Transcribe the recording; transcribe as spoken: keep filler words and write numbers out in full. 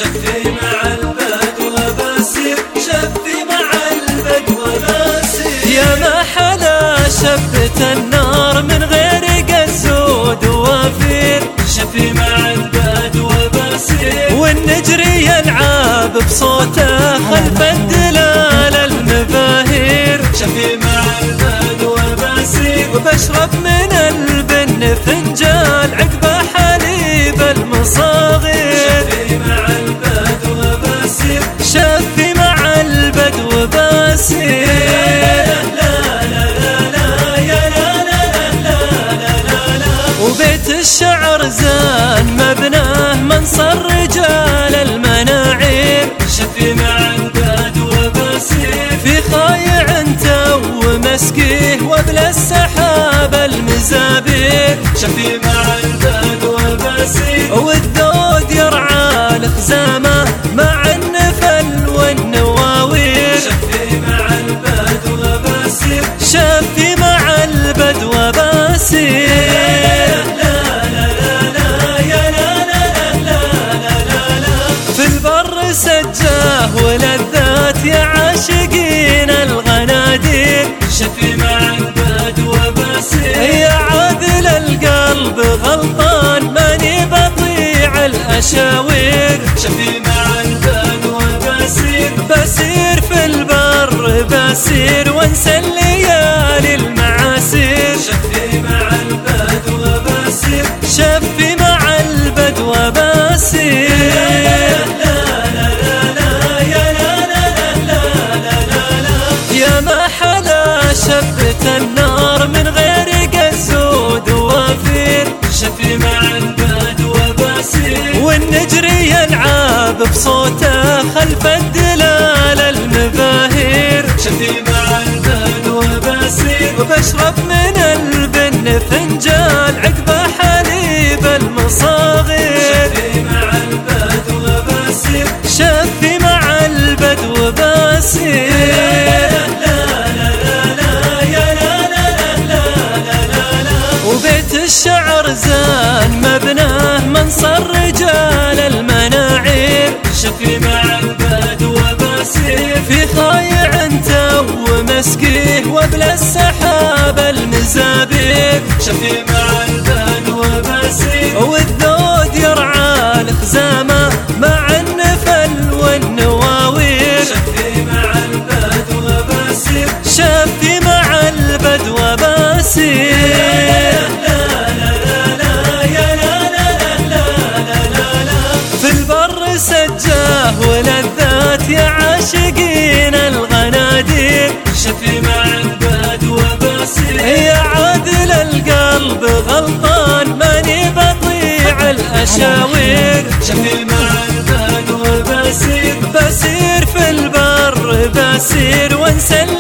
شفي مع البدو باسير، شفي مع البدو باسير. يا ما حلا شبة النار من غير قزود ووفير، شفي مع البدو باسير. والنجري يلعب بصوته خلف الدلال المباهير، شفي مع البدو باسير. وبشرب من البن فنجال عقبه حليب المصاغير. شفي مع البدو باسير، شفي مع البدو باسير. وبيت الشعر زان مبناه منصر رجال المناعير، شفي مع البدو باسير. في خايع انت ومسكيه وبلا السحاب المزابير، شفي مع البدو باسير. والذود يرعى الخزامه مع النفل والنواوير، شفي مع البدو باسير. شفي مع البدو باسير. سجاه ولذات يا عاشقين الغنادير، شفي مع البدو باسير. يا عادل القلب غلطان ماني بطيع الأشاوير، شفي مع البدو باسير. بسير في البر بسير وانسى الليالي المعاسير، شفي مع البدو باسير. شفي مع البدو باسير. شبة النار من غير قزود ووفير، شفي مع البدو باسير. والنجري يلعب بصوته خلف الدلال المباهير، شفي مع البدو باسير. وبشرب من البن فنجال عقبه حليب المصاغير. شفي مع البدو باسير. شفي مع البدو باسير. وبيت الشعر زان مبناه منصر رجال المناعير، شفي مع البدو باسير. في خايع انت ومسكيه وبلا السحاب المزابير، شفي مع البدو باسير. والذود يرعى الخزامه مع النفل والنواوير، شفي مع البدو باسير. شفي مع البدو باسير. سجاه ولذات يا عاشقين الغنادير، شفي مع البدو باسير. يا عادل القلب غلطان ماني بطيع الأشاوير، شفي مع البدو باسير. بسير في البر بسير وانسى